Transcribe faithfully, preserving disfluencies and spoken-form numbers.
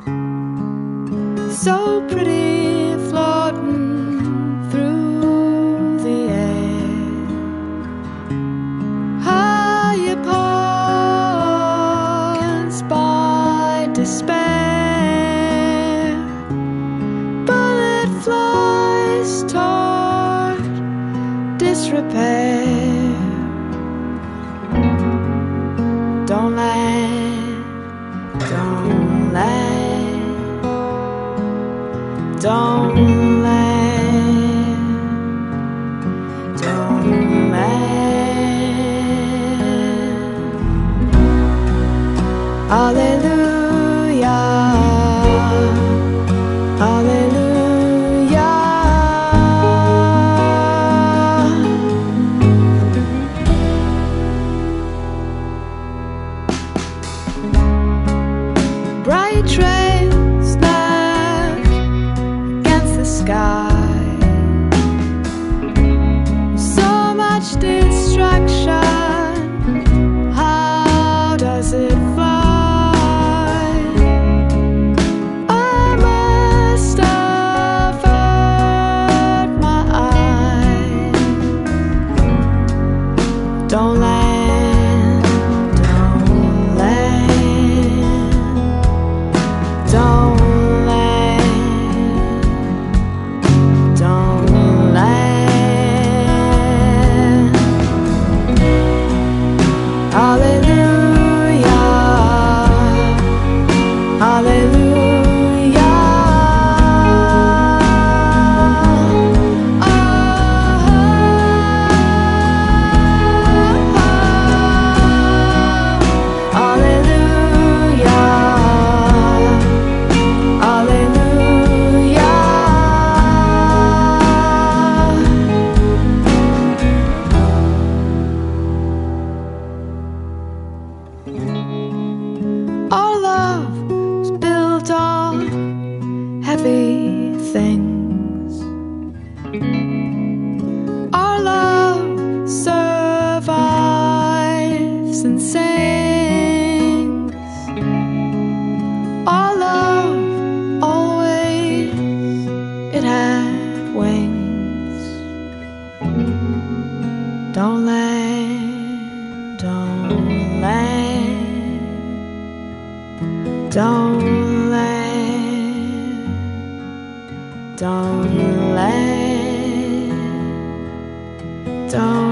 so pretty, floating through the air, high upon by despair. Bullet flies toward disrepair. Don't land, don't land, don't land, don't land. Hallelujah, hallelujah. Bright trails left against the sky, so much distraction. How does it fly? I must avert my eyes. Don't land, don't land, don't land, don't land. Hallelujah, hallelujah. Our love was built on heavy things. Our love survives and sings. Our love always, it had wings. Don't land, don't land, don't land, don't land, don't